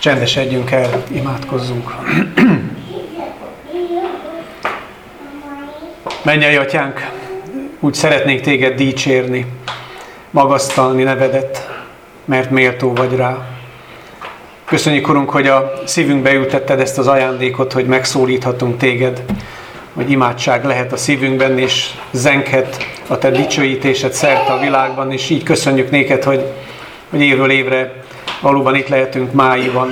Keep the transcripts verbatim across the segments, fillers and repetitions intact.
Csendesedjünk el, imádkozzunk. Mennyei Atyánk, úgy szeretnék téged dicsérni, magasztalni nevedet, mert méltó vagy rá. Köszönjük, Urunk, hogy a szívünkbe ültetted ezt az ajándékot, hogy megszólíthatunk téged, hogy imádság lehet a szívünkben, és zenghet a te dicsőítésed szerte a világban, és így köszönjük néked, hogy, hogy évről évre valóban itt lehetünk máiban,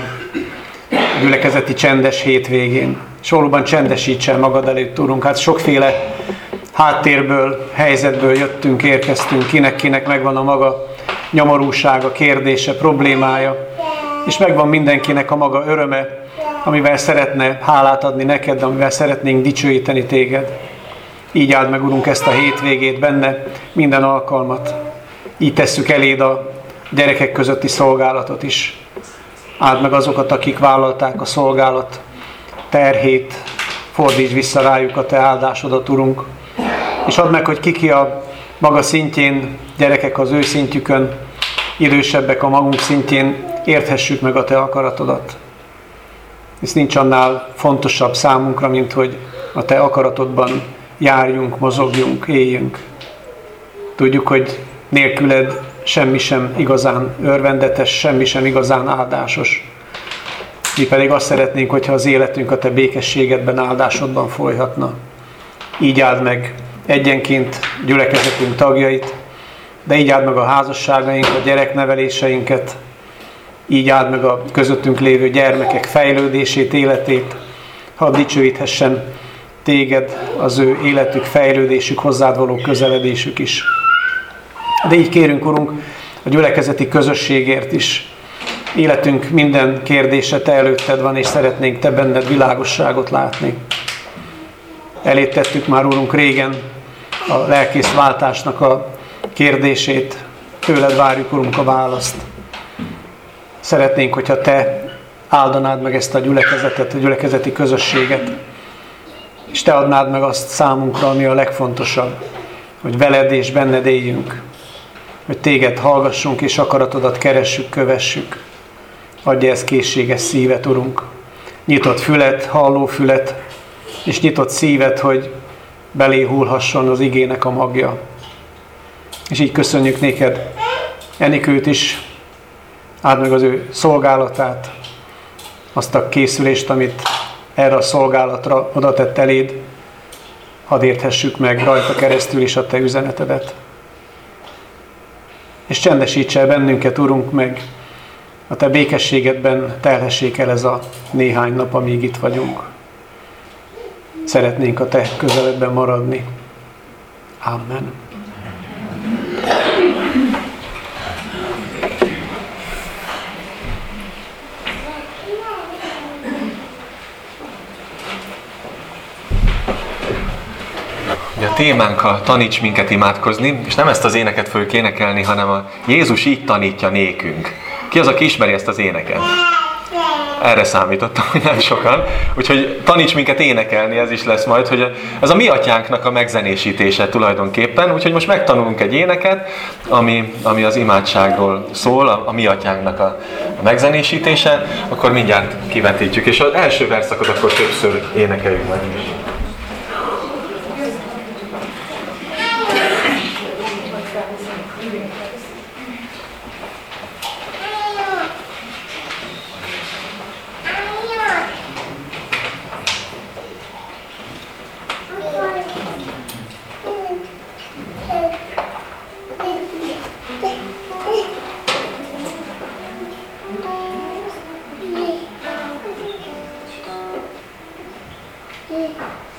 a gyülekezeti csendes hétvégén, és valóban csendesíts el magad előtt, Urunk. Hát sokféle háttérből, helyzetből jöttünk, érkeztünk, kinek-kinek megvan a maga nyomorúsága, kérdése, problémája, és megvan mindenkinek a maga öröme, amivel szeretne hálát adni neked, amivel szeretnénk dicsőíteni téged. Így áld meg, Urunk, ezt a hétvégét, benne minden alkalmat. Így tesszük eléd a gyerekek közötti szolgálatot is. Áld meg azokat, akik vállalták a szolgálat terhét, fordíts vissza rájuk a te áldásodat, Urunk. És add meg, hogy kiki a maga szintjén, gyerekek az ő szintjükön, idősebbek a magunk szintjén, érthessük meg a te akaratodat. Ez nincs annál fontosabb számunkra, mint hogy a te akaratodban járjunk, mozogjunk, éljünk. Tudjuk, hogy nélküled semmi sem igazán örvendetes, semmi sem igazán áldásos. Mi pedig azt szeretnénk, hogyha az életünk a te békességedben, áldásodban folyhatna. Így áld meg egyenként gyülekezetünk tagjait, de így áld meg a házasságaink, a gyerekneveléseinket, így áld meg a közöttünk lévő gyermekek fejlődését, életét, hadd dicsőíthessen téged, az ő életük, fejlődésük, hozzád való közeledésük is. De így kérünk, Urunk, a gyülekezeti közösségért is. Életünk minden kérdése te előtted van, és szeretnénk te benned világosságot látni. Elét tettük már, Urunk, régen a lelkészváltásnak a kérdését. Tőled várjuk, Urunk, a választ. Szeretnénk, hogyha te áldanád meg ezt a gyülekezetet, a gyülekezeti közösséget, és te adnád meg azt számunkra, ami a legfontosabb, hogy veled és benned éljünk, hogy téged hallgassunk és akaratodat keressük, kövessük. Adj ezt készséges szívet, Urunk, nyitott fület, halló fület, és nyitott szívet, hogy belé hullhasson az igének a magja. És így köszönjük néked Enikőt is, áld meg az ő szolgálatát, azt a készülést, amit erre a szolgálatra oda tett eléd, hadd érthessük meg rajta keresztül is a te üzenetedet. És csendesíts el bennünket, Urunk, meg a te békességedben telhessék el ez a néhány nap, amíg itt vagyunk. Szeretnénk a te közeledben maradni. Amen. A témánk a taníts minket imádkozni, és nem ezt az éneket fogjuk énekelni, hanem a Jézus így tanítja nékünk. Ki az, aki ismeri ezt az éneket? Erre számítottam, hogy nem sokan. Úgyhogy taníts minket énekelni, ez is lesz majd, hogy ez a mi atyánknak a megzenésítése tulajdonképpen. Úgyhogy most megtanulunk egy éneket, ami, ami az imádságról szól, a, a mi atyánknak a, a megzenésítése. Akkor mindjárt kivetítjük, és az első verszakot akkor többször énekeljük meg is. Yeah.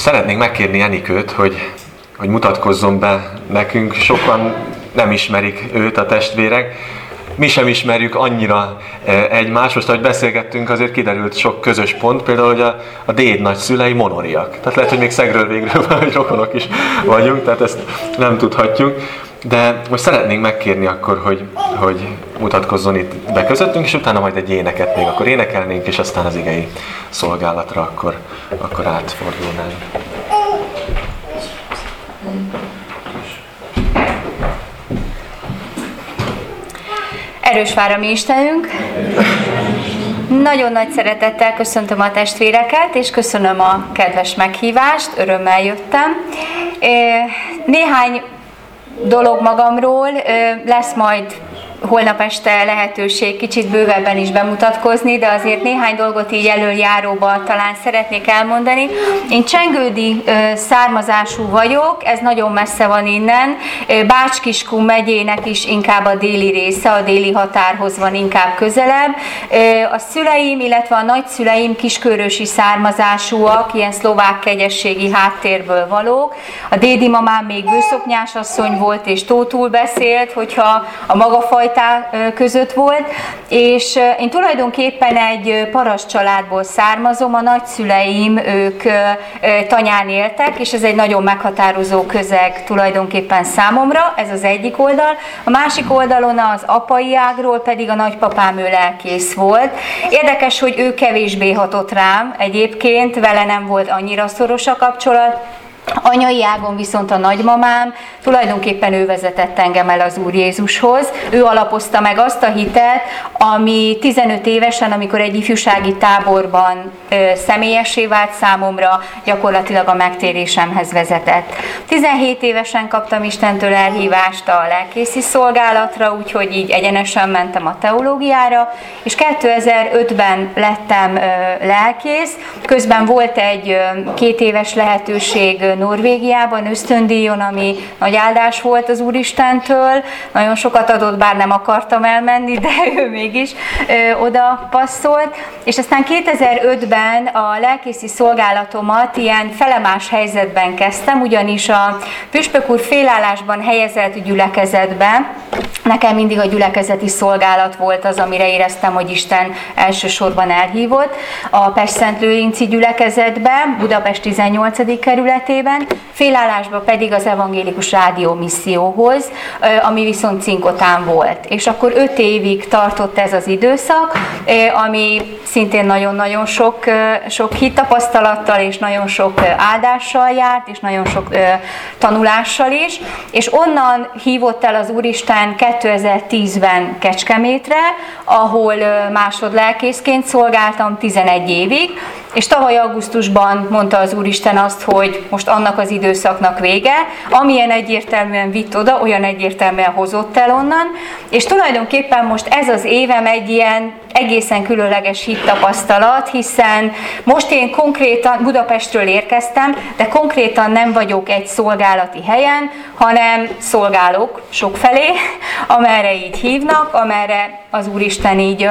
szeretnénk megkérni Enikőt, hogy, hogy mutatkozzon be nekünk. Sokan nem ismerik őt, a testvérek. Mi sem ismerjük annyira egymást. Most, ahogy beszélgettünk, azért kiderült sok közös pont, például, hogy a, a déd nagyszülei monoriak. Tehát lehet, hogy még szegről végről vagy rokonok is vagyunk, tehát ezt nem tudhatjuk. De most szeretnénk megkérni akkor, hogy, hogy mutatkozzon itt be közöttünk, és utána majd egy éneket még akkor énekelnénk, és aztán az igei szolgálatra akkor, akkor átfordulnánk. Erős vár a mi Istenünk! Nagyon nagy szeretettel köszöntöm a testvéreket, és köszönöm a kedves meghívást, örömmel jöttem. Néhány dolog magamról, lesz majd holnap este lehetőség kicsit bővebben is bemutatkozni, de azért néhány dolgot így elöljáróban talán szeretnék elmondani. Én csengődi származású vagyok, ez nagyon messze van innen. Bács-Kiskun megyének is inkább a déli része, a déli határhoz van inkább közelebb. A szüleim, illetve a nagyszüleim kiskörösi származásúak, ilyen szlovák kegyességi háttérből valók. A dédimamám még bőszoknyás asszony volt, és tótul beszélt, hogyha a maga fajta között volt, és én tulajdonképpen egy paraszt családból származom, a nagyszüleim, ők tanyán éltek, és ez egy nagyon meghatározó közeg tulajdonképpen számomra, ez az egyik oldal. A másik oldalon az apai ágról pedig a nagypapám, ő lelkész volt. Érdekes, hogy ő kevésbé hatott rám egyébként, vele nem volt annyira szoros a kapcsolat. Anyai ágon viszont a nagymamám, tulajdonképpen ő vezetett engem el az Úr Jézushoz. Ő alapozta meg azt a hitet, ami tizenöt évesen, amikor egy ifjúsági táborban ö, személyessé vált számomra, gyakorlatilag a megtérésemhez vezetett. tizenhét évesen kaptam Istentől elhívást a lelkészi szolgálatra, úgyhogy így egyenesen mentem a teológiára, és kétezer-ötben lettem ö, lelkész. Közben volt egy ö, két éves lehetőség Norvégiában ösztöndíjon, ami nagy áldás volt az Úristentől. Nagyon sokat adott, bár nem akartam elmenni, de ő mégis ö, oda passzolt. És aztán kétezer-ötben a lelkészi szolgálatomat ilyen felemás helyzetben kezdtem, ugyanis a püspök úr félállásban helyezett gyülekezetbe. Nekem mindig a gyülekezeti szolgálat volt az, amire éreztem, hogy Isten elsősorban elhívott. A Pestszentlőrinci gyülekezetbe, Budapest tizennyolcadik kerületében, félállásban pedig az evangélikus rádió misszióhoz, ami viszont Cinkotán volt. És akkor öt évig tartott ez az időszak, ami szintén nagyon-nagyon sok, sok hittapasztalattal és nagyon sok áldással járt, és nagyon sok tanulással is. És onnan hívott el az Úristen kétezer-tízben Kecskemétre, ahol másodlelkészként szolgáltam tizenegy évig, és tavaly augusztusban mondta az Úristen azt, hogy most annak az időszaknak vége, amilyen egyértelműen vitt oda, olyan egyértelműen hozott el onnan, és tulajdonképpen most ez az évem egy ilyen egészen különleges hittapasztalat, hiszen most én konkrétan Budapestről érkeztem, de konkrétan nem vagyok egy szolgálati helyen, hanem szolgálok sokfelé, amerre így hívnak, amerre az Úristen így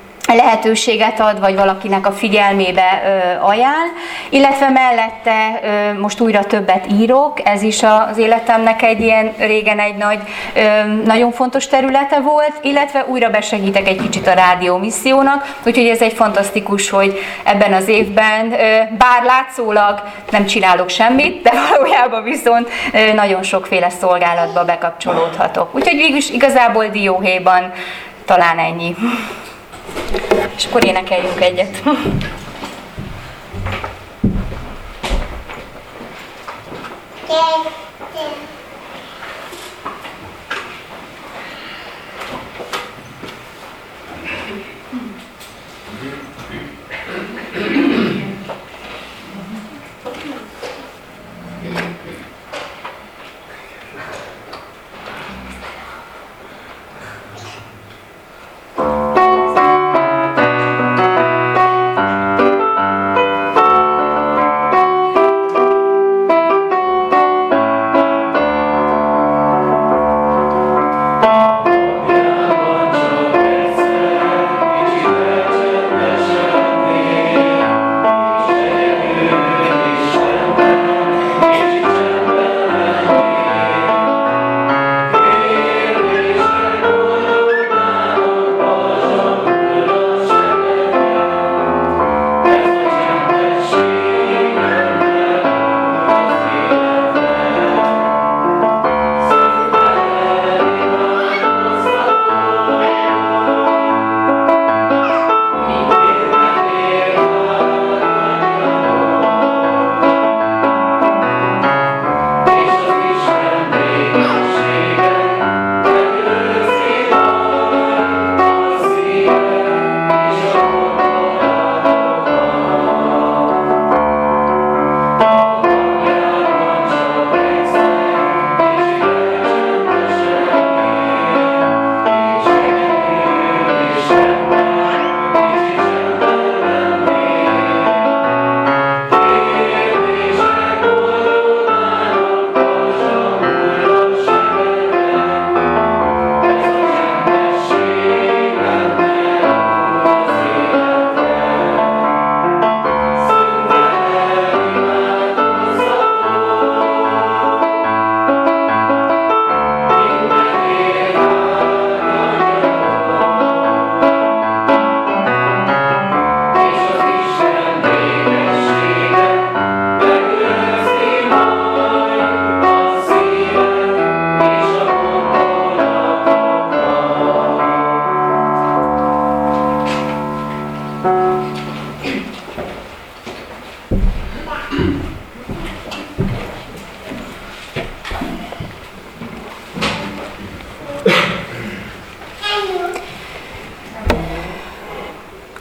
lehetőséget ad, vagy valakinek a figyelmébe ö, ajánl, illetve mellette ö, most újra többet írok, ez is az életemnek egy ilyen régen egy nagy, ö, nagyon fontos területe volt, illetve újra besegítek egy kicsit a rádió missziónak, úgyhogy ez egy fantasztikus, hogy ebben az évben, ö, bár látszólag nem csinálok semmit, de valójában viszont ö, nagyon sokféle szolgálatba bekapcsolódhatok. Úgyhogy végülis igazából dióhéjban talán ennyi. És akkor énekeljünk egyet.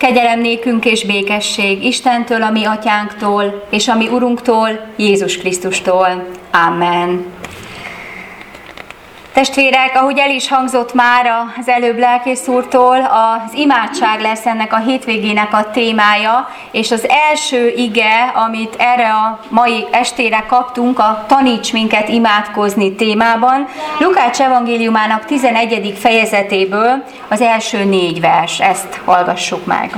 Kegyelem nékünk és békesség Istentől, a mi atyánktól, és a mi Urunktól, Jézus Krisztustól. Amen. Testvérek, ahogy el is hangzott már az előbb lelkész úrtól, az imádság lesz ennek a hétvégének a témája, és az első ige, amit erre a mai estére kaptunk, a Taníts minket imádkozni témában, Lukács evangéliumának tizenegyedik fejezetéből az első négy vers, ezt hallgassuk meg.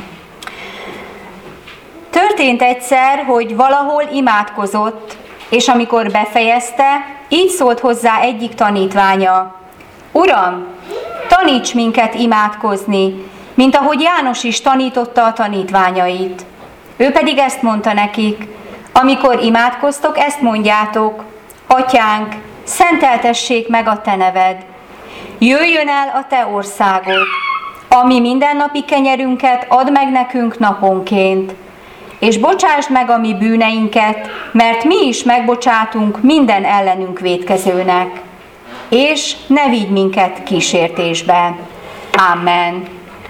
Történt egyszer, hogy valahol imádkozott, és amikor befejezte, így szólt hozzá egyik tanítványa: Uram, taníts minket imádkozni, mint ahogy János is tanította a tanítványait. Ő pedig ezt mondta nekik: amikor imádkoztok, ezt mondjátok: Atyánk, szenteltessék meg a te neved. Jöjjön el a te országod. Ami mindennapi kenyerünket add meg nekünk naponként. És bocsásd meg a mi bűneinket, mert mi is megbocsátunk minden ellenünk vétkezőnek. És ne vigy minket kísértésbe. Amen.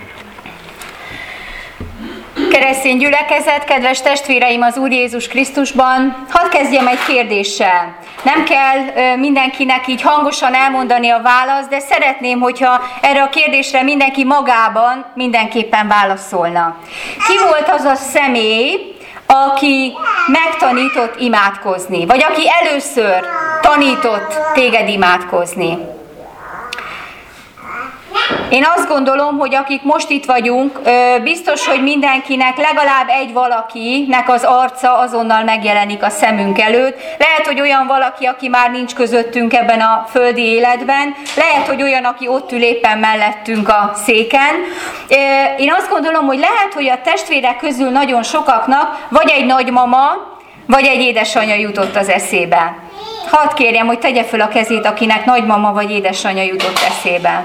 Keresztény gyülekezet, kedves testvéreim az Úr Jézus Krisztusban, hadd kezdjem egy kérdéssel. Nem kell mindenkinek így hangosan elmondani a választ, de szeretném, hogyha erre a kérdésre mindenki magában mindenképpen válaszolna. Ki volt az a személy, aki megtanított imádkozni, vagy aki először tanított téged imádkozni? Én azt gondolom, hogy akik most itt vagyunk, biztos, hogy mindenkinek legalább egy valakinek az arca azonnal megjelenik a szemünk előtt. Lehet, hogy olyan valaki, aki már nincs közöttünk ebben a földi életben, lehet, hogy olyan, aki ott ül éppen mellettünk a széken. Én azt gondolom, hogy lehet, hogy a testvérek közül nagyon sokaknak vagy egy nagymama, vagy egy édesanyja jutott az eszébe. Hadd kérjem, hogy tegye föl a kezét, akinek nagymama vagy édesanyja jutott eszébe.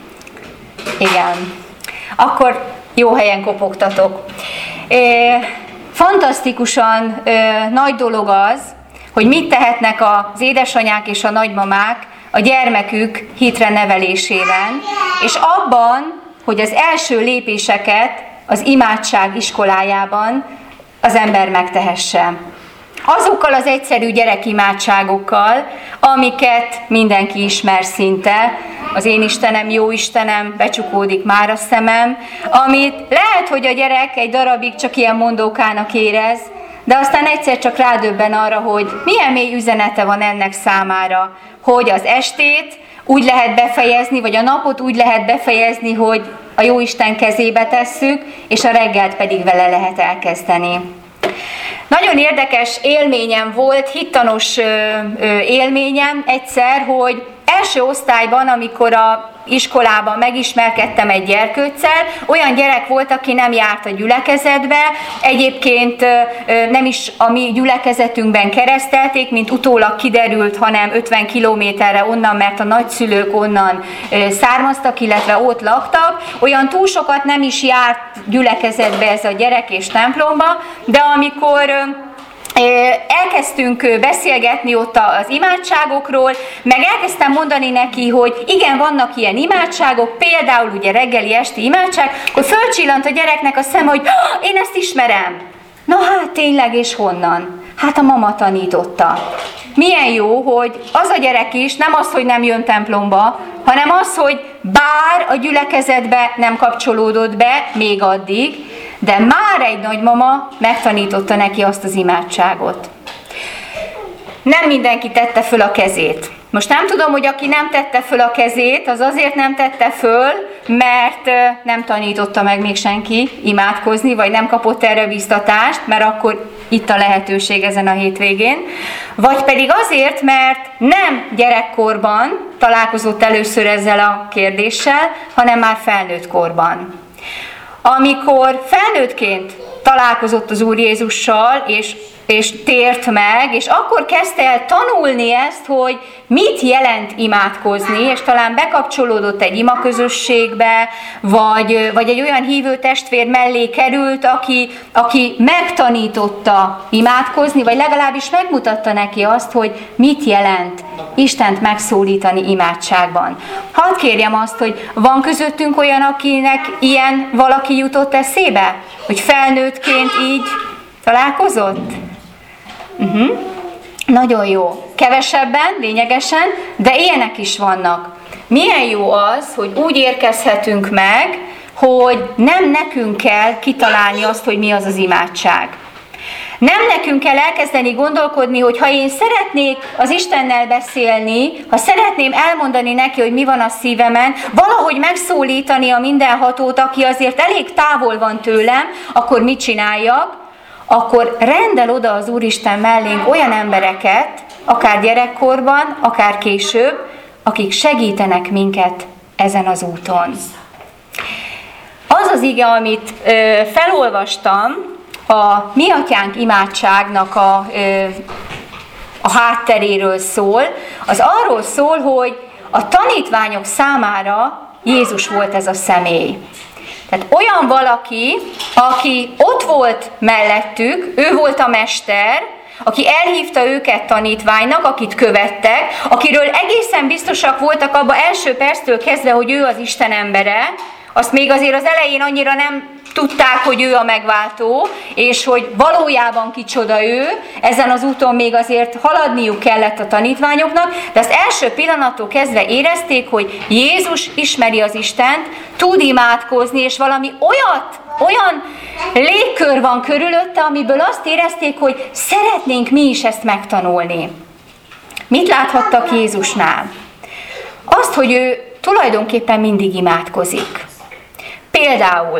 Igen. Akkor jó helyen kopogtatok. E, fantasztikusan e, nagy dolog az, hogy mit tehetnek az édesanyák és a nagymamák a gyermekük hitre nevelésében, és abban, hogy az első lépéseket az imádság iskolájában az ember megtehesse. Azokkal az egyszerű gyerekimádságokkal, amiket mindenki ismer szinte, az én Istenem, jó Istenem, becsukódik már a szemem, amit lehet, hogy a gyerek egy darabig csak ilyen mondókának érez, de aztán egyszer csak rádöbben arra, hogy milyen mély üzenete van ennek számára, hogy az estét úgy lehet befejezni, vagy a napot úgy lehet befejezni, hogy a jó Isten kezébe tesszük, és a reggelt pedig vele lehet elkezdeni. Nagyon érdekes élményem volt, hittanos élményem egyszer, hogy első osztályban, amikor a iskolában megismerkedtem egy gyerkőccel, olyan gyerek volt, aki nem járt a gyülekezetbe, egyébként nem is a mi gyülekezetünkben keresztelték, mint utólag kiderült, hanem ötven kilométerre onnan, mert a nagyszülők onnan származtak, illetve ott laktak. Olyan túl sokat nem is járt gyülekezetbe ez a gyerek és templomba, de amikor elkezdtünk beszélgetni ott az imádságokról, meg elkezdtem mondani neki, hogy igen, vannak ilyen imádságok, például ugye reggeli, esti imádság, akkor fölcsillant a gyereknek a szeme, hogy én ezt ismerem. Na hát tényleg, és honnan? Hát a mama tanította. Milyen jó, hogy az a gyerek is nem az, hogy nem jön templomba, hanem az, hogy bár a gyülekezetbe nem kapcsolódott be még addig, de már egy nagymama megtanította neki azt az imádságot. Nem mindenki tette föl a kezét. Most nem tudom, hogy aki nem tette föl a kezét, az azért nem tette föl, mert nem tanította meg még senki imádkozni, vagy nem kapott erre biztatást, mert akkor itt a lehetőség ezen a hétvégén. Vagy pedig azért, mert nem gyerekkorban találkozott először ezzel a kérdéssel, hanem már felnőtt korban. Amikor felnőttként találkozott az Úr Jézussal, és és tért meg, és akkor kezdte el tanulni ezt, hogy mit jelent imádkozni, és talán bekapcsolódott egy imaközösségbe, vagy, vagy egy olyan hívő testvér mellé került, aki, aki megtanította imádkozni, vagy legalábbis megmutatta neki azt, hogy mit jelent Istent megszólítani imádságban. Hadd kérjem azt, hogy van közöttünk olyan, akinek ilyen valaki jutott eszébe? Hogy felnőttként így találkozott? Uh-huh. Nagyon jó. Kevesebben, lényegesen, de ilyenek is vannak. Milyen jó az, hogy úgy érkezhetünk meg, hogy nem nekünk kell kitalálni azt, hogy mi az az imádság. Nem nekünk kell elkezdeni gondolkodni, hogy ha én szeretnék az Istennel beszélni, ha szeretném elmondani neki, hogy mi van a szívemen, valahogy megszólítani a mindenhatót, aki azért elég távol van tőlem, akkor mit csináljak? Akkor rendel oda az Úristen mellénk olyan embereket, akár gyerekkorban, akár később, akik segítenek minket ezen az úton. Az az ige, amit ö, felolvastam, a Mi Atyánk imádságnak a, ö, a hátteréről szól, az arról szól, hogy a tanítványok számára Jézus volt ez a személy. Tehát olyan valaki, aki ott volt mellettük, ő volt a mester, aki elhívta őket tanítványnak, akit követtek, akiről egészen biztosak voltak abba első perctől kezdve, hogy ő az Isten embere, azt még azért az elején annyira nem tudták, hogy ő a megváltó, és hogy valójában kicsoda ő, ezen az úton még azért haladniuk kellett a tanítványoknak, de az első pillanattól kezdve érezték, hogy Jézus ismeri az Istent, tud imádkozni, és valami olyat, olyan légkör van körülötte, amiből azt érezték, hogy szeretnénk mi is ezt megtanulni. Mit láthattak Jézusnál? Azt, hogy ő tulajdonképpen mindig imádkozik. Például,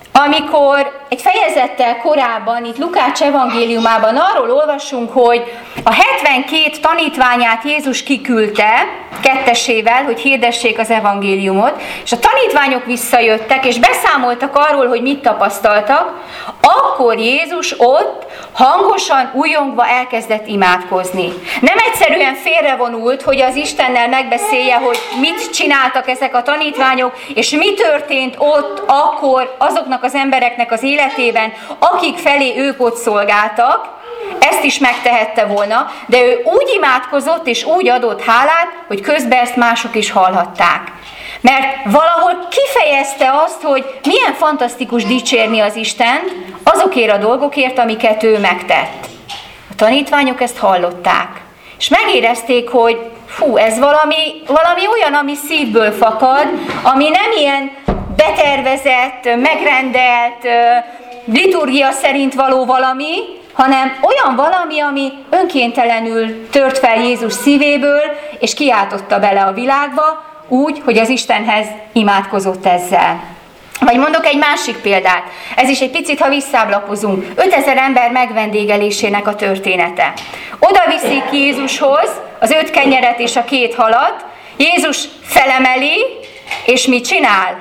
amikor egy fejezettel korábban, itt Lukács evangéliumában arról olvasunk, hogy a hetvenkét tanítványát Jézus kiküldte kettesével, hogy hirdessék az evangéliumot, és a tanítványok visszajöttek, és beszámoltak arról, hogy mit tapasztaltak, akkor Jézus ott hangosan, újongva elkezdett imádkozni. Nem egyszerűen félrevonult, hogy az Istennel megbeszélje, hogy mit csináltak ezek a tanítványok, és mi történt ott akkor azoknak az embereknek az életében, akik felé ők ott szolgáltak. Ezt is megtehette volna, de ő úgy imádkozott és úgy adott hálát, hogy közben ezt mások is hallhatták. Mert valahol kifejezte azt, hogy milyen fantasztikus dicsérni az Istent azokért a dolgokért, amiket ő megtett. A tanítványok ezt hallották, és megérezték, hogy fú, ez valami, valami olyan, ami szívből fakad, ami nem ilyen betervezett, megrendelt, liturgia szerint való valami, hanem olyan valami, ami önkéntelenül tört fel Jézus szívéből, és kiáltotta bele a világba, úgy, hogy az Istenhez imádkozott ezzel. Vagy mondok egy másik példát. Ez is egy picit, ha visszáblapozunk. ötezer ember megvendégelésének a története. Oda viszik Jézushoz az öt kenyeret és a két halat. Jézus felemeli, és mit csinál?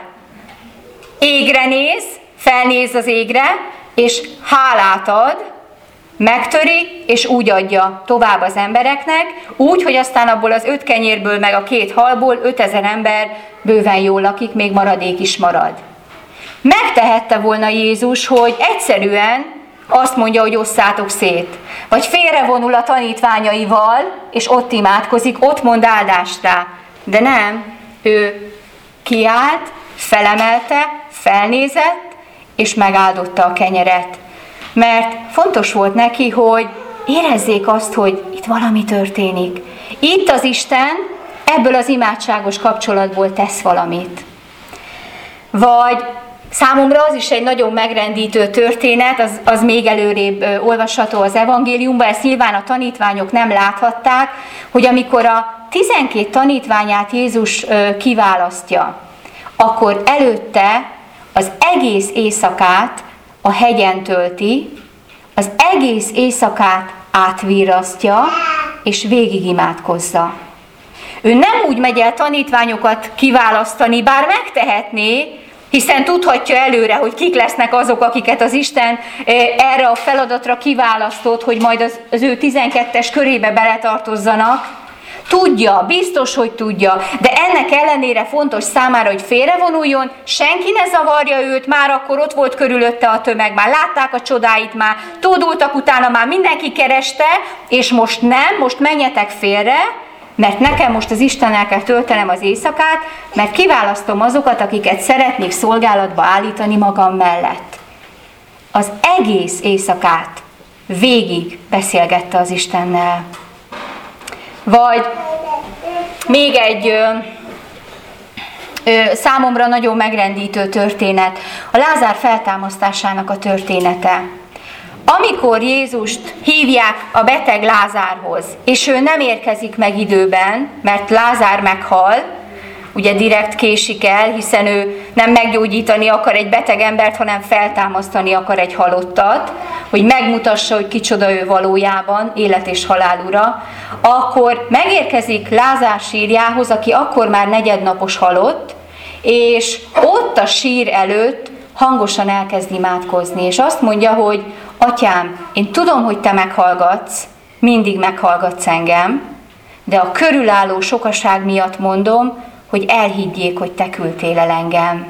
Égre néz, felnéz az égre, és hálát ad, megtöri, és úgy adja tovább az embereknek, úgy, hogy aztán abból az öt kenyérből, meg a két halból ötezer ember bőven jól lakik, még maradék is marad. Megtehette volna Jézus, hogy egyszerűen azt mondja, hogy osszátok szét. Vagy félrevonul a tanítványaival, és ott imádkozik, ott mond áldást rá. De nem, ő kiállt, felemelte, felnézett, és megáldotta a kenyeret. Mert fontos volt neki, hogy érezzék azt, hogy itt valami történik. Itt az Isten ebből az imádságos kapcsolatból tesz valamit. Vagy számomra az is egy nagyon megrendítő történet, az, az még előrébb olvasható az evangéliumban, ezt nyilván a tanítványok nem láthatták, hogy amikor a tizenkét tanítványát Jézus kiválasztja, akkor előtte az egész éjszakát a hegyen tölti, az egész éjszakát átvirrasztja, és végig imádkozza. Ő nem úgy megy el tanítványokat kiválasztani, bár megtehetné, Hiszen tudhatja előre, hogy kik lesznek azok, akiket az Isten erre a feladatra kiválasztott, hogy majd az, az ő tizenkettes körébe beletartozzanak. Tudja, biztos, hogy tudja, de ennek ellenére fontos számára, hogy félrevonuljon, senki ne zavarja őt, már akkor ott volt körülötte a tömeg, már látták a csodáit, már tódultak utána, már mindenki kereste, és most nem, most menjetek félre, mert nekem most az Istennel kell töltenem az éjszakát, mert kiválasztom azokat, akiket szeretnék szolgálatba állítani magam mellett. Az egész éjszakát végig beszélgette az Istennel. Vagy még egy ö, ö, számomra nagyon megrendítő történet, a Lázár feltámasztásának a története. Amikor Jézust hívják a beteg Lázárhoz, és ő nem érkezik meg időben, mert Lázár meghal, ugye direkt késik el, hiszen ő nem meggyógyítani akar egy beteg embert, hanem feltámasztani akar egy halottat, hogy megmutassa, hogy kicsoda ő valójában, élet és halál ura, akkor megérkezik Lázár sírjához, aki akkor már negyednapos halott, és ott a sír előtt hangosan elkezd imádkozni, és azt mondja, hogy Atyám, én tudom, hogy te meghallgatsz, mindig meghallgatsz engem, de a körülálló sokaság miatt mondom, hogy elhiggyék, hogy te küldtél el engem.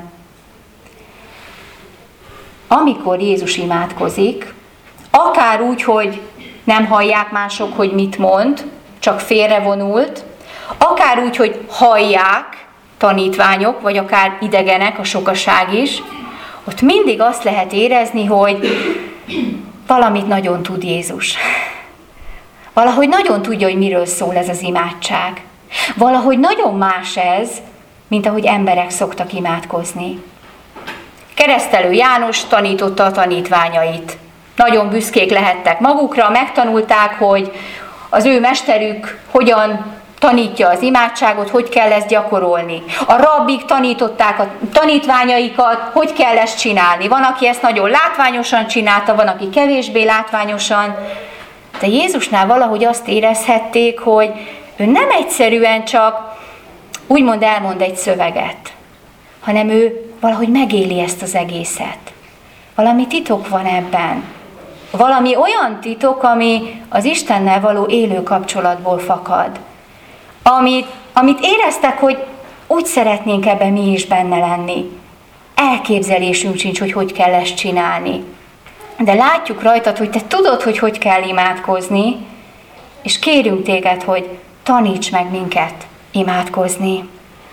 Amikor Jézus imádkozik, akár úgy, hogy nem hallják mások, hogy mit mond, csak félrevonult, akár úgy, hogy hallják tanítványok, vagy akár idegenek, a sokaság is, ott mindig azt lehet érezni, hogy valamit nagyon tud Jézus. Valahogy nagyon tudja, hogy miről szól ez az imádság. Valahogy nagyon más ez, mint ahogy emberek szoktak imádkozni. Keresztelő János tanította a tanítványait. Nagyon büszkék lehettek magukra, megtanulták, hogy az ő mesterük hogyan tanítja az imádságot, hogy kell ezt gyakorolni. A rabbik tanították a tanítványaikat, hogy kell ezt csinálni. Van, aki ezt nagyon látványosan csinálta, van, aki kevésbé látványosan. De Jézusnál valahogy azt érezhették, hogy ő nem egyszerűen csak úgymond elmond egy szöveget, hanem ő valahogy megéli ezt az egészet. Valami titok van ebben. Valami olyan titok, ami az Istennel való élő kapcsolatból fakad. Amit, amit éreztek, hogy úgy szeretnénk ebben mi is benne lenni. Elképzelésünk sincs, hogy hogy kell ezt csinálni. De látjuk rajtad, hogy te tudod, hogy hogy kell imádkozni, és kérünk téged, hogy taníts meg minket imádkozni.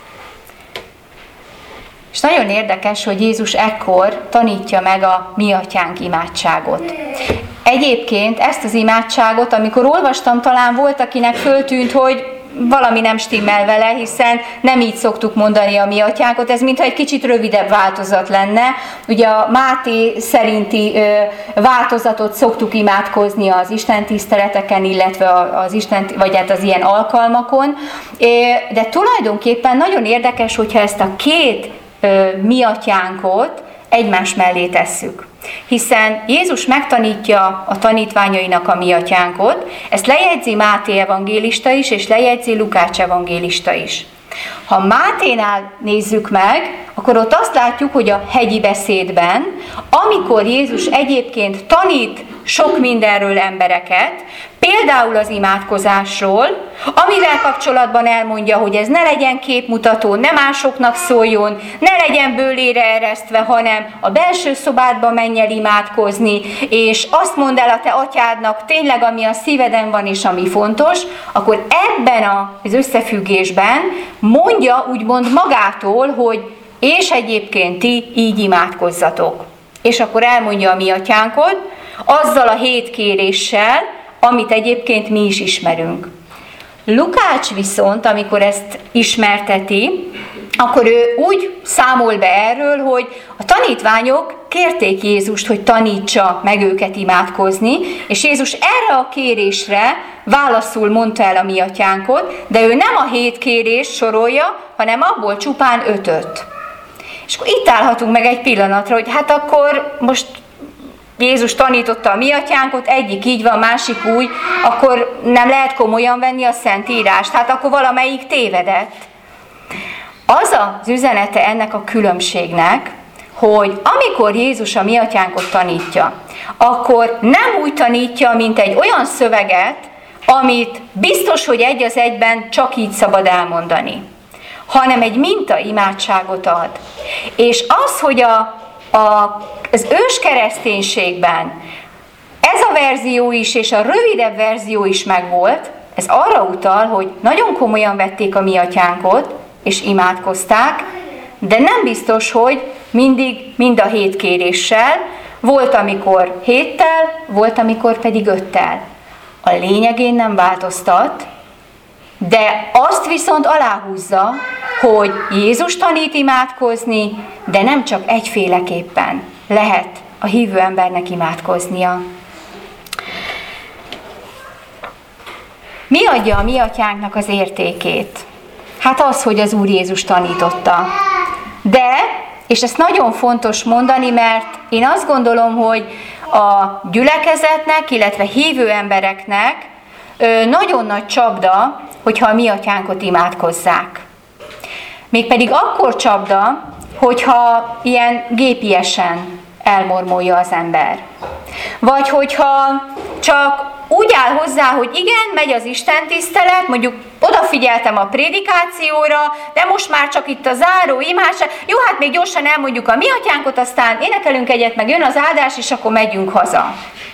És nagyon érdekes, hogy Jézus ekkor tanítja meg a Mi Atyánk imádságot. Egyébként ezt az imádságot, amikor olvastam, talán volt, akinek föltűnt, hogy valami nem stimmel vele, hiszen nem így szoktuk mondani a Mi Atyánkot, ez mintha egy kicsit rövidebb változat lenne. Ugye a Máté szerinti ö, változatot szoktuk imádkozni az istentiszteleteken, illetve az Isten, vagy hát az ilyen alkalmakon, de tulajdonképpen nagyon érdekes, hogyha ezt a két ö, Mi Atyánkot egymás mellé tesszük. Hiszen Jézus megtanítja a tanítványainak a Mi Atyánkot, ezt lejegyzi Máté evangélista is, és lejegyzi Lukács evangélista is. Ha Máténál nézzük meg, akkor ott azt látjuk, hogy a hegyi beszédben, amikor Jézus egyébként tanít sok mindenről embereket, például az imádkozásról, amivel kapcsolatban elmondja, hogy ez ne legyen képmutató, ne másoknak szóljon, ne legyen bőlére eresztve, hanem a belső szobádba menj el imádkozni, és azt mondd el a te atyádnak tényleg, ami a szíveden van és ami fontos, akkor ebben az összefüggésben mondja úgymond magától, hogy és egyébként ti így imádkozzatok. És akkor elmondja a Mi Atyánkot, azzal a hét kéréssel, amit egyébként mi is ismerünk. Lukács viszont, amikor ezt ismerteti, akkor ő úgy számol be erről, hogy a tanítványok kérték Jézust, hogy tanítsa meg őket imádkozni, és Jézus erre a kérésre válaszul mondta el a Mi Atyánkot, de ő nem a hét kérést sorolja, hanem abból csupán ötöt. És akkor itt állhatunk meg egy pillanatra, hogy hát akkor most Jézus tanította a Mi Atyánkot, egyik így van, másik úgy, akkor nem lehet komolyan venni a Szentírást, hát akkor valamelyik tévedett. Az az üzenete ennek a különbségnek, hogy amikor Jézus a mi atyánkot tanítja, akkor nem úgy tanítja, mint egy olyan szöveget, amit biztos, hogy egy az egyben csak így szabad elmondani, hanem egy minta imádságot ad. És az, hogy a, a, az ős kereszténységben ez a verzió is, és a rövidebb verzió is megvolt, ez arra utal, hogy nagyon komolyan vették a mi atyánkot, és imádkozták, de nem biztos, hogy mindig mind a hét kéréssel, volt, amikor héttel, volt, amikor pedig öttel. A lényegén nem változtat, de azt viszont aláhúzza, hogy Jézus tanít imádkozni, de nem csak egyféleképpen lehet a hívő embernek imádkoznia. Mi adja a mi atyánknak az értékét? Hát az, hogy az Úr Jézus tanította. De, és ezt nagyon fontos mondani, mert én azt gondolom, hogy a gyülekezetnek, illetve hívő embereknek nagyon nagy csapda, hogyha a mi atyánkot imádkozzák. Mégpedig akkor csapda, hogyha ilyen gépiesen elmormolja az ember. Vagy hogyha csak úgy áll hozzá, hogy igen, megy az istentisztelet, mondjuk odafigyeltem a prédikációra, de most már csak itt a záró imádság, jó, hát még gyorsan elmondjuk a mi atyánkot, aztán énekelünk egyet, meg jön az áldás, és akkor megyünk haza.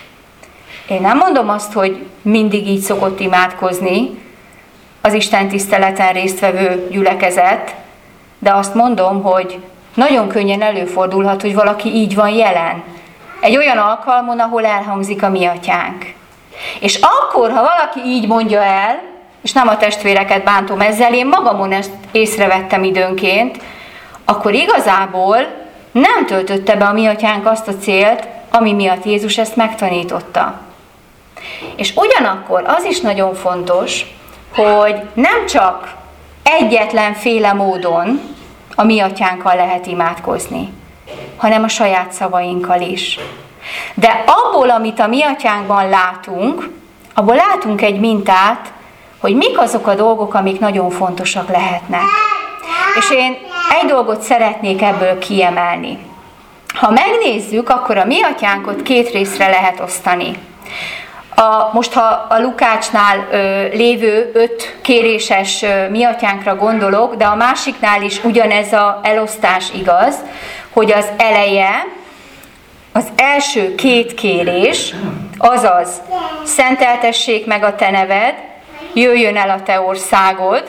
Én nem mondom azt, hogy mindig így szokott imádkozni az istentiszteleten résztvevő gyülekezet, de azt mondom, hogy nagyon könnyen előfordulhat, hogy valaki így van jelen. Egy olyan alkalmon, ahol elhangzik a mi atyánk. És akkor, ha valaki így mondja el, és nem a testvéreket bántom ezzel, én magamon ezt észrevettem időnként, akkor igazából nem töltötte be a mi atyánk azt a célt, ami miatt Jézus ezt megtanította. És ugyanakkor az is nagyon fontos, hogy nem csak egyetlenféle módon a mi atyánkkal lehet imádkozni, hanem a saját szavainkkal is. De abból, amit a mi atyánkban látunk, abból látunk egy mintát, hogy mik azok a dolgok, amik nagyon fontosak lehetnek. És én egy dolgot szeretnék ebből kiemelni. Ha megnézzük, akkor a mi atyánkot két részre lehet osztani. A, most, ha a Lukácsnál ö, lévő öt kéréses ö, mi atyánkra gondolok, de a másiknál is ugyanez az elosztás igaz, hogy az eleje, az első két kérés, azaz, szenteltessék meg a te neved, jöjjön el a te országod.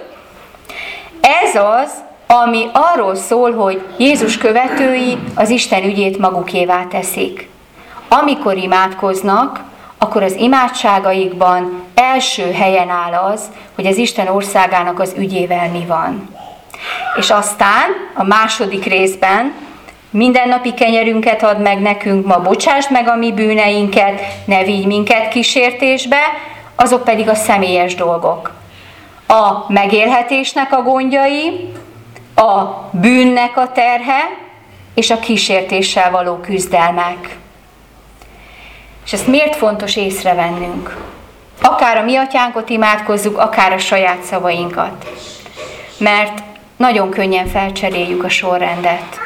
Ez az, ami arról szól, hogy Jézus követői az Isten ügyét magukévá teszik. Amikor imádkoznak, akkor az imádságaikban első helyen áll az, hogy az Isten országának az ügyével mi van. És aztán a második részben mindennapi kenyerünket add meg nekünk, ma bocsásd meg a mi bűneinket, ne vigy minket kísértésbe, azok pedig a személyes dolgok. A megélhetésnek a gondjai, a bűnnek a terhe, és a kísértéssel való küzdelmek. És ezt miért fontos észrevennünk? Akár a mi atyánkot imádkozzuk, akár a saját szavainkat. Mert nagyon könnyen felcseréljük a sorrendet.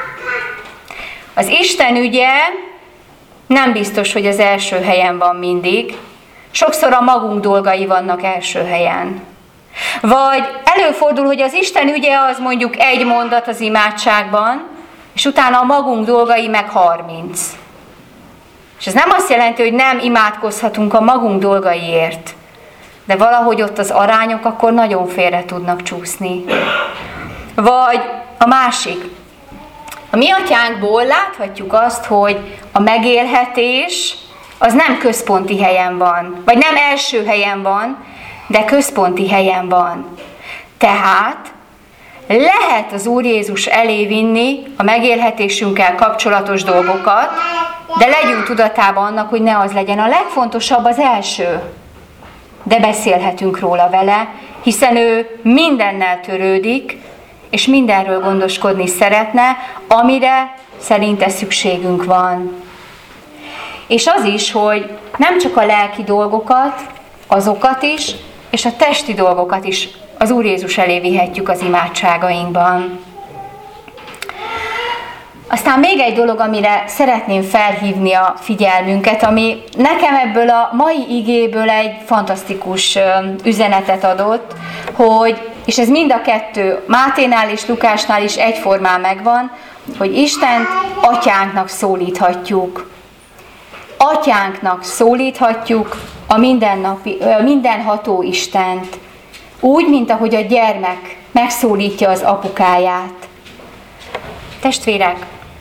Az Isten ügye nem biztos, hogy az első helyen van mindig. Sokszor a magunk dolgai vannak első helyen. Vagy előfordul, hogy az Isten ügye az mondjuk egy mondat az imádságban, és utána a magunk dolgai meg harminc. És ez nem azt jelenti, hogy nem imádkozhatunk a magunk dolgaiért, de valahogy ott az arányok akkor nagyon félre tudnak csúszni. Vagy a másik. A mi atyánkból láthatjuk azt, hogy a megélhetés az nem központi helyen van, vagy nem első helyen van, de központi helyen van. Tehát lehet az Úr Jézus elé vinni a megélhetésünkkel kapcsolatos dolgokat, de legyünk tudatában annak, hogy ne az legyen a legfontosabb, az első. De beszélhetünk róla vele, hiszen ő mindennel törődik, és mindenről gondoskodni szeretne, amire szerinte szükségünk van. És az is, hogy nem csak a lelki dolgokat, azokat is, és a testi dolgokat is az Úr Jézus elé vihetjük az imádságainkban. Aztán még egy dolog, amire szeretném felhívni a figyelmünket, ami nekem ebből a mai igéből egy fantasztikus üzenetet adott, hogy, és ez mind a kettő, Máténál és Lukásnál is egyformán megvan, hogy Istent atyánknak szólíthatjuk. Atyánknak szólíthatjuk a mindennapi, mindenható Istent. Úgy, mint ahogy a gyermek megszólítja az apukáját. Testvérek,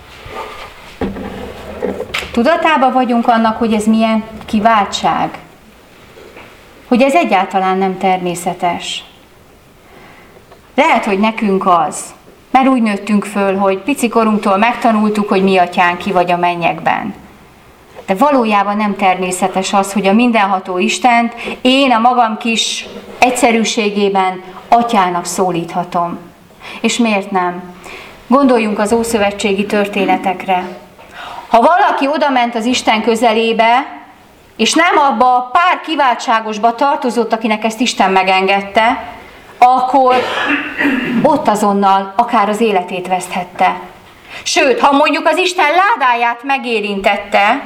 tudatában vagyunk annak, hogy ez milyen kiváltság? Hogy ez egyáltalán nem természetes. Lehet, hogy nekünk az, mert úgy nőttünk föl, hogy pici korunktól megtanultuk, hogy mi atyánk ki vagy a mennyekben. De valójában nem természetes az, hogy a mindenható Istent én a magam kis egyszerűségében atyának szólíthatom. És miért nem? Gondoljunk az ószövetségi történetekre. Ha valaki odament az Isten közelébe, és nem abba a pár kiváltságosba tartozott, akinek ezt Isten megengedte, akkor ott azonnal akár az életét veszthette. Sőt, ha mondjuk az Isten ládáját megérintette,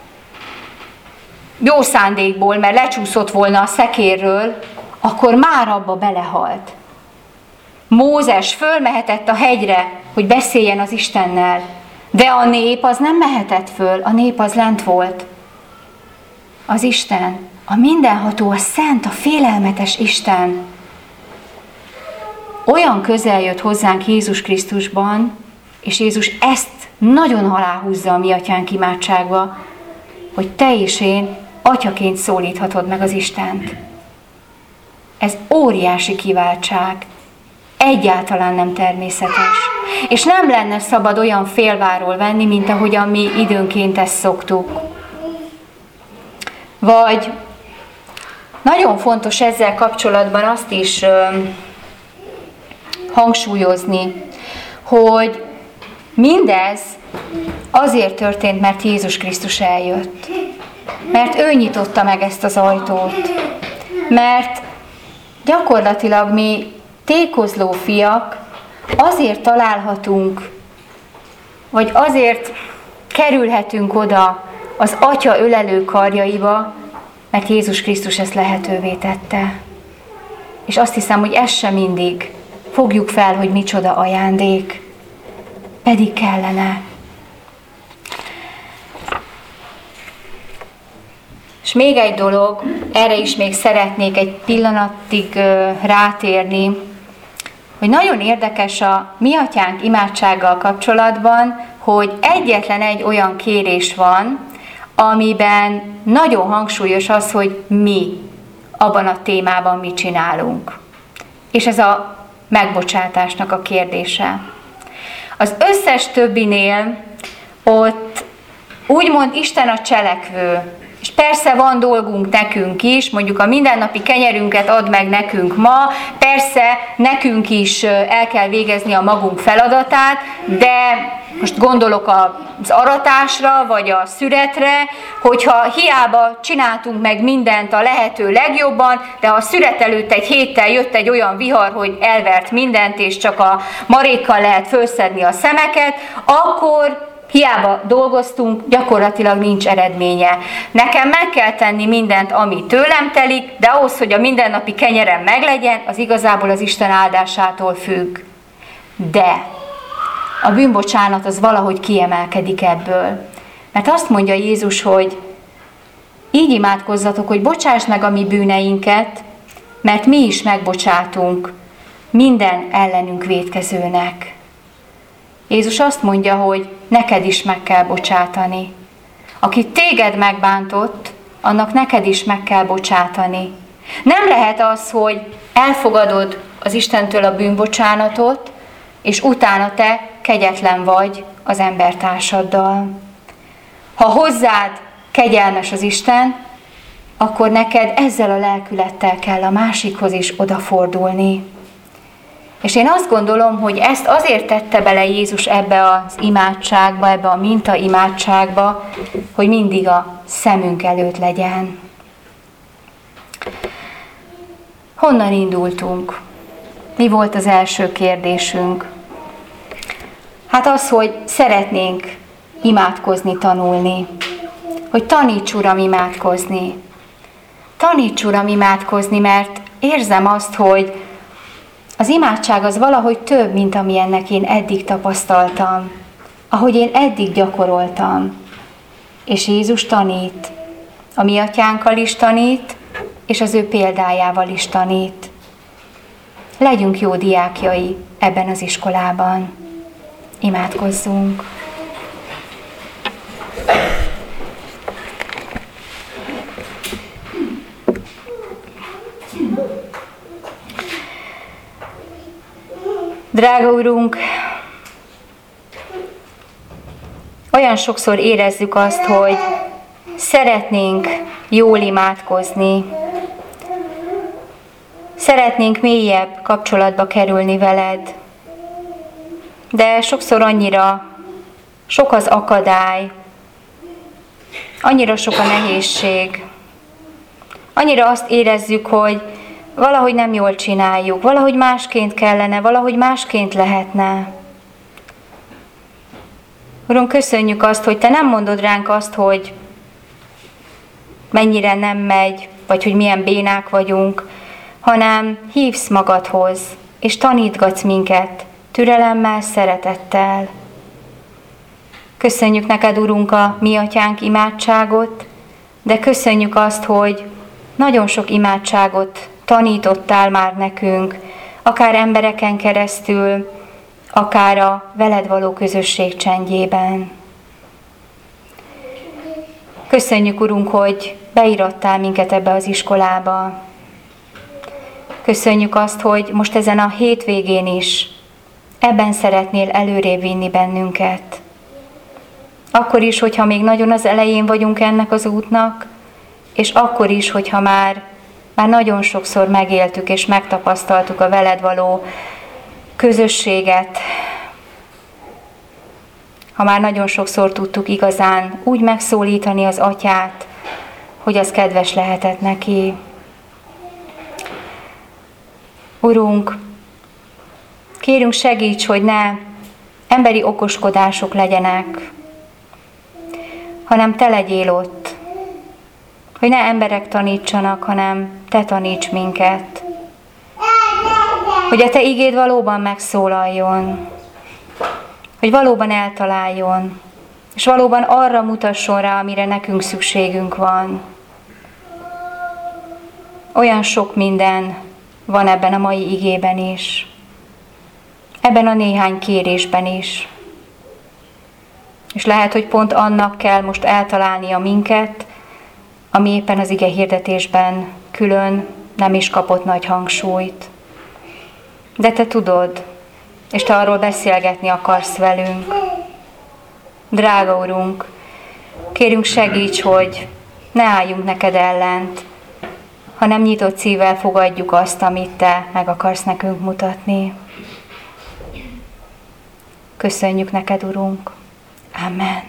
jó szándékból, mert lecsúszott volna a szekérről, akkor már abba belehalt. Mózes fölmehetett a hegyre, hogy beszéljen az Istennel, de a nép az nem mehetett föl, a nép az lent volt. Az Isten, a mindenható, a szent, a félelmetes Isten olyan közel jött hozzánk Jézus Krisztusban, és Jézus ezt nagyon aláhúzza a mi atyánk imádságba, hogy te és én atyaként szólíthatod meg az Istent. Ez óriási kiváltság. Egyáltalán nem természetes. És nem lenne szabad olyan félváról venni, mint ahogyan mi időnként ezt szoktuk. Vagy nagyon fontos ezzel kapcsolatban azt is ö, hangsúlyozni, hogy mindez azért történt, mert Jézus Krisztus eljött. Mert ő nyitotta meg ezt az ajtót. Mert gyakorlatilag mi tékozló fiak azért találhatunk, vagy azért kerülhetünk oda az Atya ölelő karjaiba, mert Jézus Krisztus ezt lehetővé tette. És azt hiszem, hogy ez sem mindig fogjuk fel, hogy micsoda ajándék, pedig kellene. És még egy dolog, erre is még szeretnék egy pillanatig rátérni, hogy nagyon érdekes a mi atyánk imádsággal kapcsolatban, hogy egyetlen egy olyan kérés van, amiben nagyon hangsúlyos az, hogy mi abban a témában mit csinálunk. És ez a megbocsátásnak a kérdése. Az összes többinél ott úgymond Isten a cselekvő, és persze van dolgunk nekünk is, mondjuk a mindennapi kenyerünket add meg nekünk ma, persze nekünk is el kell végezni a magunk feladatát, de most gondolok az aratásra, vagy a szüretre, hogyha hiába csináltunk meg mindent a lehető legjobban, de ha a szüret előtt egy héttel jött egy olyan vihar, hogy elvert mindent, és csak a marékkal lehet fölszedni a szemeket, akkor hiába dolgoztunk, gyakorlatilag nincs eredménye. Nekem meg kell tenni mindent, ami tőlem telik, de ahhoz, hogy a mindennapi kenyerem meglegyen, az igazából az Isten áldásától függ. De a bűnbocsánat az valahogy kiemelkedik ebből. Mert azt mondja Jézus, hogy így imádkozzatok, hogy bocsásd meg a mi bűneinket, mert mi is megbocsátunk minden ellenünk vétkezőnek. Jézus azt mondja, hogy neked is meg kell bocsátani. Aki téged megbántott, annak neked is meg kell bocsátani. Nem lehet az, hogy elfogadod az Istentől a bűnbocsánatot, és utána te kegyetlen vagy az embertársaddal. Ha hozzád kegyelmes az Isten, akkor neked ezzel a lelkülettel kell a másikhoz is odafordulni. És én azt gondolom, hogy ezt azért tette bele Jézus ebbe az imádságba, ebbe a minta imádságba, hogy mindig a szemünk előtt legyen. Honnan indultunk? Mi volt az első kérdésünk? Hát az, hogy szeretnénk imádkozni, tanulni. Hogy taníts, Uram, imádkozni. Taníts, Uram, imádkozni, mert érzem azt, hogy az imádság az valahogy több, mint amilyennek én eddig tapasztaltam. Ahogy én eddig gyakoroltam. És Jézus tanít. A mi atyánkkal is tanít, és az ő példájával is tanít. Legyünk jó diákjai ebben az iskolában. Imádkozzunk. Drága Urunk, olyan sokszor érezzük azt, hogy szeretnénk jól imádkozni, szeretnénk mélyebb kapcsolatba kerülni veled, de sokszor annyira sok az akadály, annyira sok a nehézség, annyira azt érezzük, hogy valahogy nem jól csináljuk, valahogy másként kellene, valahogy másként lehetne. Uram, köszönjük azt, hogy Te nem mondod ránk azt, hogy mennyire nem megy, vagy hogy milyen bénák vagyunk, hanem hívsz magadhoz, és tanítgatsz minket türelemmel, szeretettel. Köszönjük neked, Urunk, a mi atyánk imádságot, de köszönjük azt, hogy nagyon sok imádságot tanítottál már nekünk, akár embereken keresztül, akár a veled való közösség csendjében. Köszönjük, Urunk, hogy beírattál minket ebbe az iskolába. Köszönjük azt, hogy most ezen a hétvégén is ebben szeretnél előrébb vinni bennünket. Akkor is, hogyha még nagyon az elején vagyunk ennek az útnak, és akkor is, hogyha már, már nagyon sokszor megéltük és megtapasztaltuk a veled való közösséget, ha már nagyon sokszor tudtuk igazán úgy megszólítani az atyát, hogy az kedves lehetett neki. Urunk, kérünk, segíts, hogy ne emberi okoskodások legyenek, hanem Te legyél ott. Hogy ne emberek tanítsanak, hanem Te taníts minket. Hogy a Te igéd valóban megszólaljon, hogy valóban eltaláljon, és valóban arra mutasson rá, amire nekünk szükségünk van. Olyan sok minden van ebben a mai igében is, ebben a néhány kérésben is. És lehet, hogy pont annak kell most eltalálnia minket, ami éppen az ige hirdetésben külön nem is kapott nagy hangsúlyt. De Te tudod, és Te arról beszélgetni akarsz velünk. Drága Urunk, kérünk, segíts, hogy ne álljunk neked ellent, hanem nyitott szívvel fogadjuk azt, amit Te meg akarsz nekünk mutatni. Köszönjük neked, Urunk. Amen.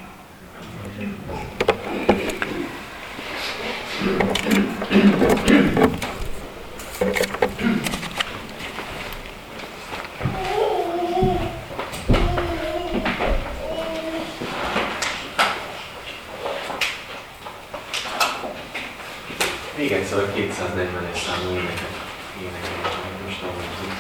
Még egyszer a kétszáznegyvenes számú éneket énekeljük, most tanultunk.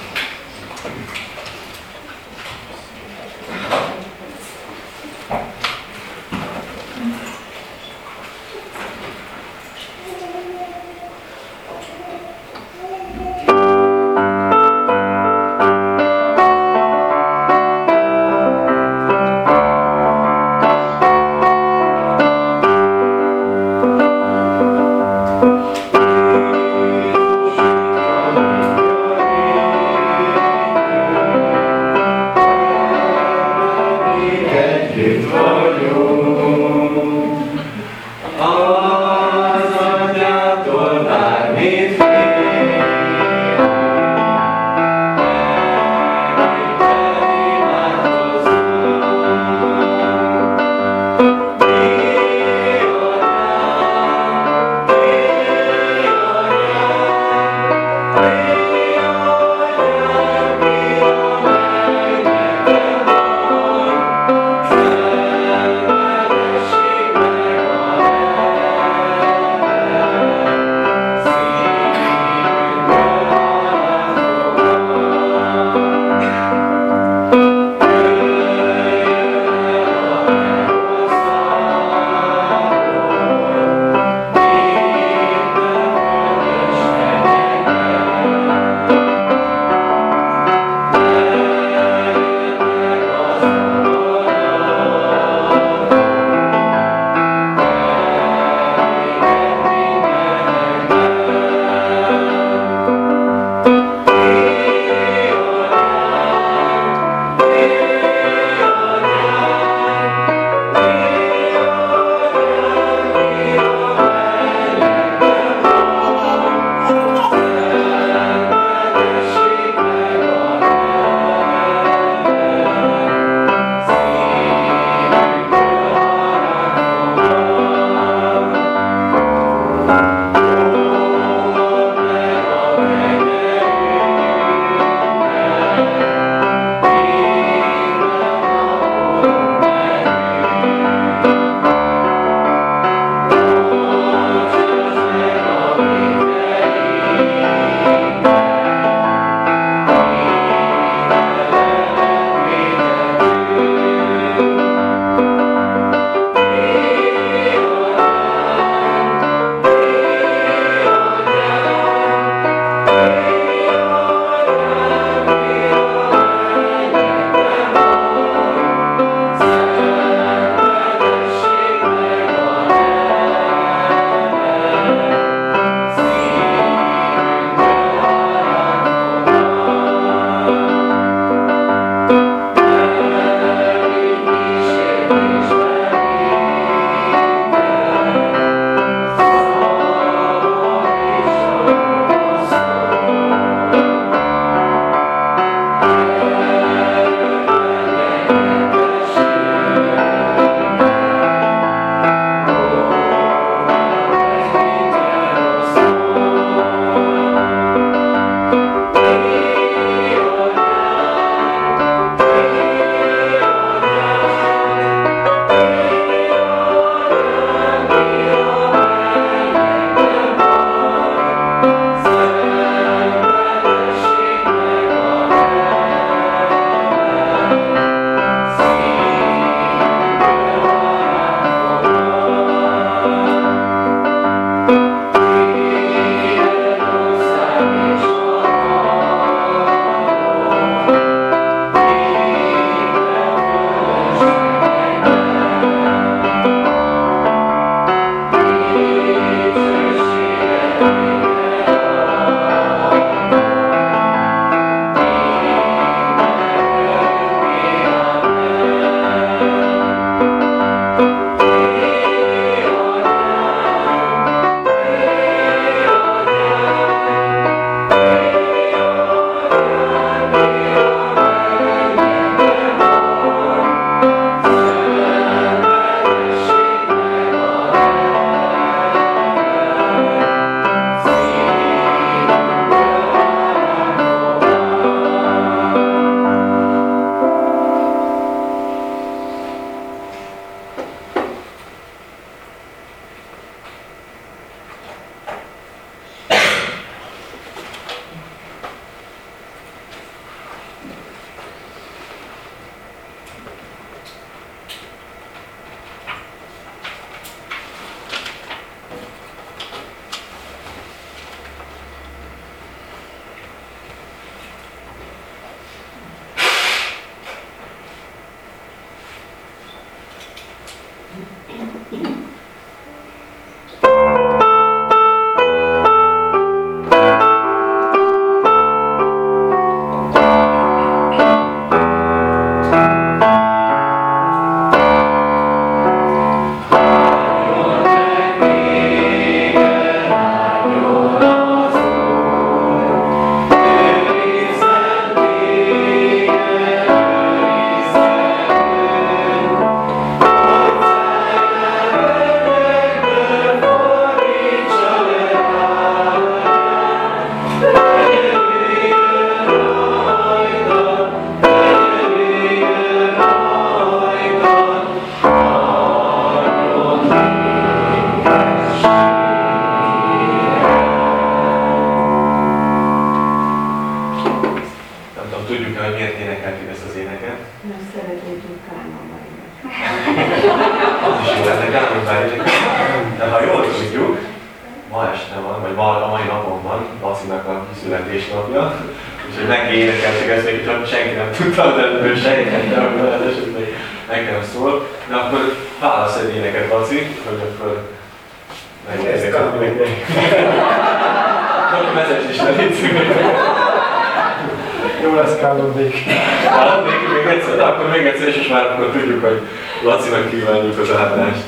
Jó lesz, Kállom még. Hát még, még egyszer, akkor még egyszer, és most már akkor tudjuk, hogy Lacinak kívánjuk az áldást.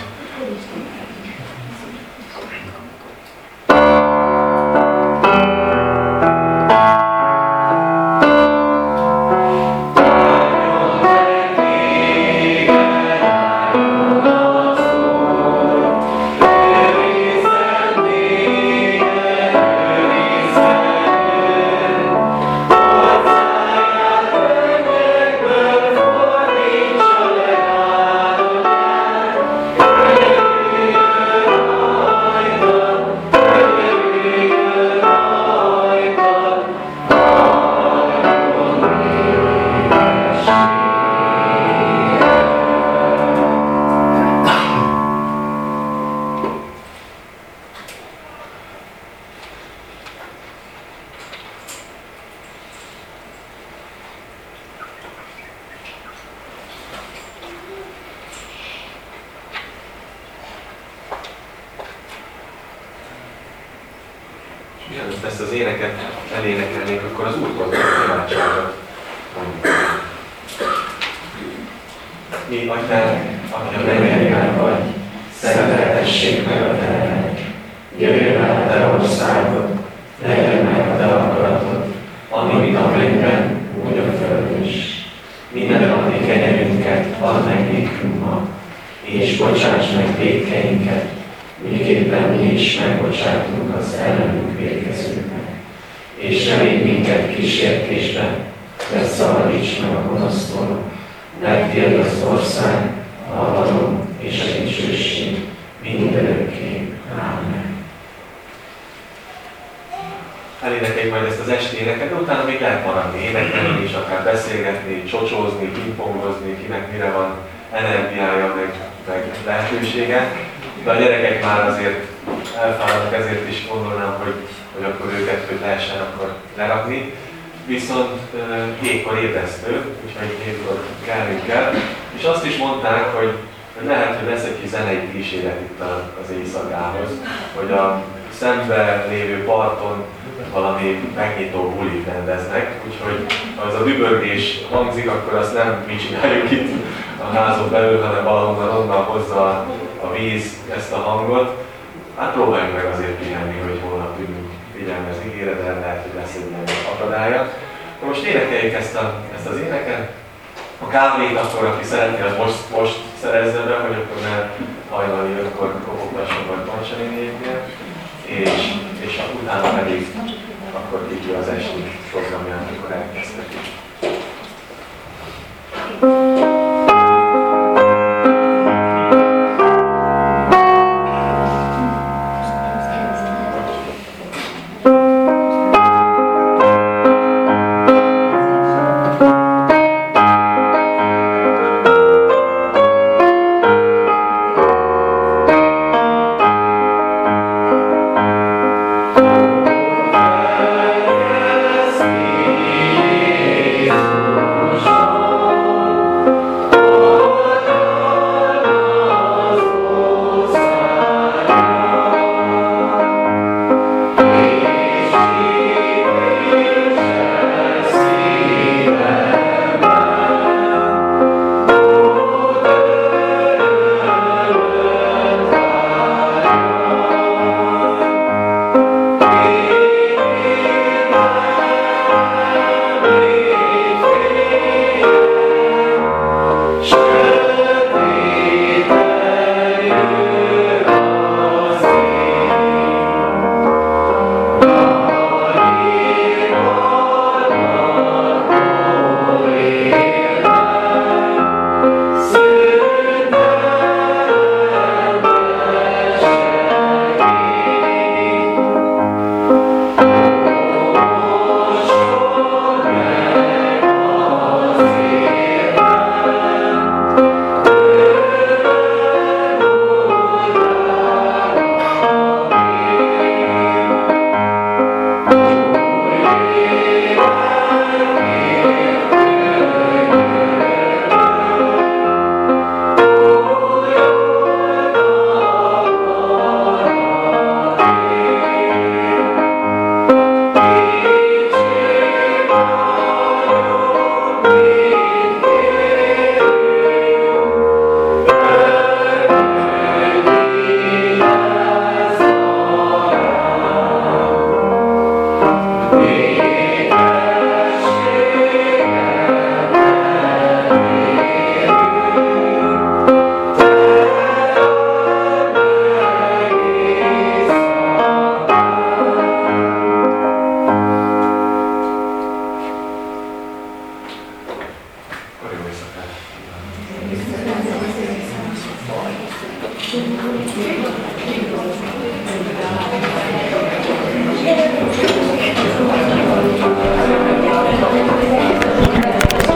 Mielőtt ezt az éneket elénekelnénk, akkor az Úrhoz a imádságot mondjuk. Mi, Atyánk, aki a mennyekben vagy, szenteltessék meg a te neved. Jöjjön el a te országod, legyen meg a te akaratod, amit a mennyben, úgy a földön is. Minden napi kenyerünket add meg nékünk ma, és bocsáss meg vétkeinket, miképpen mi is megbocsátunk az ellenünk vétkezőknek. És ne védj minket kísértésbe, de szabadíts meg a gonosztól, mert tiéd az ország, a hatalom és a dicsőség mindörökké. Ámen. Elénekeljük majd ezt az esténeket, de utána még lehet maradni, énekelni és akár beszélgetni, csocsózni, pingpongozni, kinek mire van energiája, meg, meg lehetősége. De a gyerekek már azért elfáradnak, ezért is gondolnám, hogy, hogy akkor őket, hogy lehessen akkor lerakni. Viszont hétkor ébresztő, úgyhogy hétkor kelnünk kell. És azt is mondták, hogy, hogy lehet, hogy lesz egy kis zenei kíséret itt az éjszakához, hogy a szemben lévő parton valami megnyitó bulit rendeznek, úgyhogy ha ez a dübörgés hangzik, akkor azt nem mi csináljuk itt a házon belül, hanem valahonnan onnan hozza a víz ezt a hangot. Hát próbáljunk meg azért pihenni, hogy holnap tudjunk figyelni az ígére, de lehet, hogy lesz egy ilyen akadálya. Na most énekeljük ezt, a, ezt az éneket. A kávét akkor, aki szeretné, az most, most szerezze be, hogy akkor ne hajnali ötkor kopogtasson vagy Pancsanénéknél, és, és utána pedig akkor így az esti programján, amikor elkezdtek is. Yes,